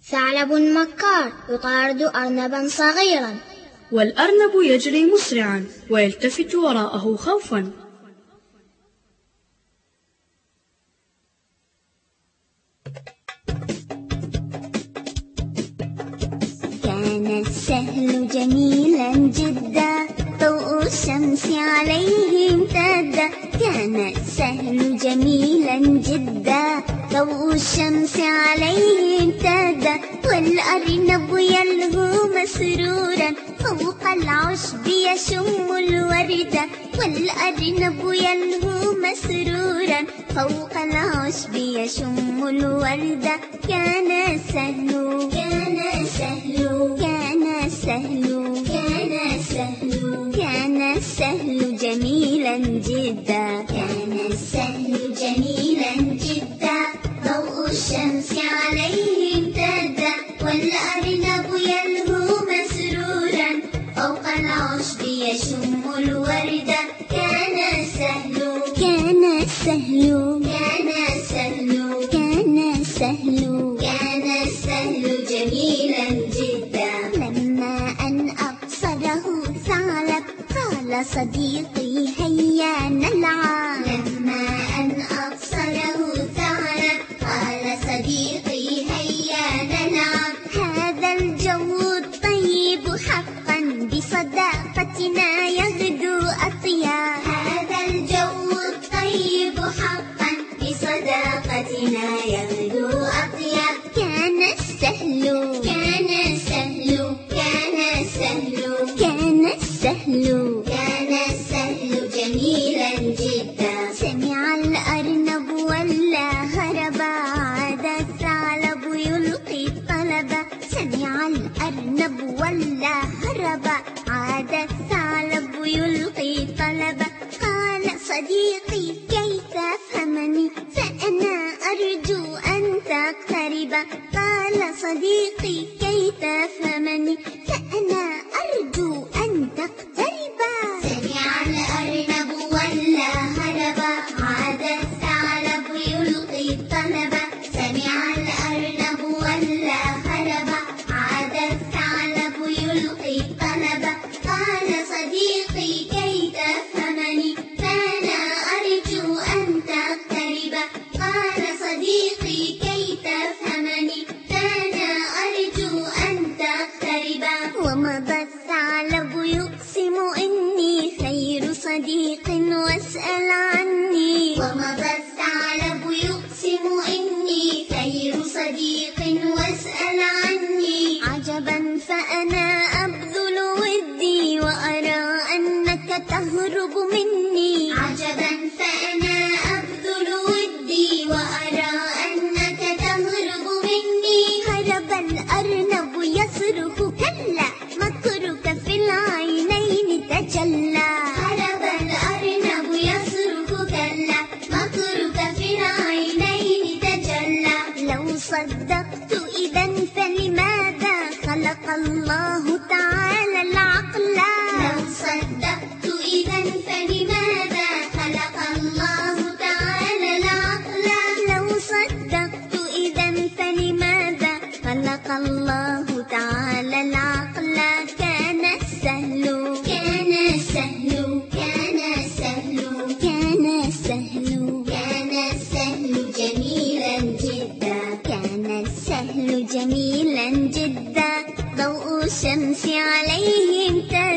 ثعلب مكار يطارد أرنبا صغيرا، والأرنب يجري مسرعا ويلتفت وراءه خوفا. كان السهل جميلا جدا، ضوء الشمس عليه امتد. كان السهل جميلا جدا، ضوء الشمس عليه امتد. والأرنب يلهو مسرورا، فوق العشب يشم الورد. والأرنب يلهو مسرورا، فوق العشب يشم الورد. كان السهل كان السهل كان السهل كان السهل كان السهل جميلا جدا. كان السهل جميلا جدا، ضوء الشمس عليه امتد. والأرنب يلهو مسرورا، فوق العشب يشم الورد. كان السهل كان السهل كان السهل كان السهل كان السهل جميلا جدا. لما أن أبصره ثعلب قال صديقي هيا نلعب. لما أن أبصره ثعلب قال صديقي هيا نلعب. هذا الجو الطيب حقا بصداقتنا يغدو أطيب. هذا الجو الطيب حقا بصداقتنا يغدو أطيب. كان السهل كان السهل كان السهل كان السهل كان السهل جميلا جدا. سمع الأرنب ولا هرب، عاد الثعلب يلقي الطلب. سمع الأرنب ولا هرب، عاد الثعلب يلقي الطلب. قال صديقي كيف تفهمني، فأنا أرجو أن تقترب. قال صديقي كيف تفهمني، فأنا أرجو أن تقترب. سمع الأرنب ولا هرب، عاد الثعلب يلقي الطلب. سمع الأرنب ولا هرب، عاد الثعلب يلقي الطلب. قال صديقي كيف تفهمني، فأنا أرجو أن تقترب. قال صديقي كيف تفهمني، فأنا أرجو أن تقترب. ومضى الثعلب يقسم إني خير صديق واسأل عني. ومضى الثعلب يقسم إني خير صديق واسأل عني. عجبا فأنا أبذل ودي وأرى أنك تهرب مني. عجبا فأنا أبذل ودي وأرى أنك تهرب مني. هرب الأرنب يصرخ كلا، مكرك في العينين تجلى. هرب الأرنب يصرخ كلا، مكرك في العينين تجلى. لو صدقت إذا فلماذا خلق الله تعالى العقل. لو صدقت إذا فلماذا خلق الله تعالى العقل. لو صدقت إذا فلماذا خلق الله تعالى العقل. كان السهل كان السهل كان السهل كان السهل كان السهل جميلا جدا. كان السهل جميلا جدا، ضوء الشمس عليه امتد.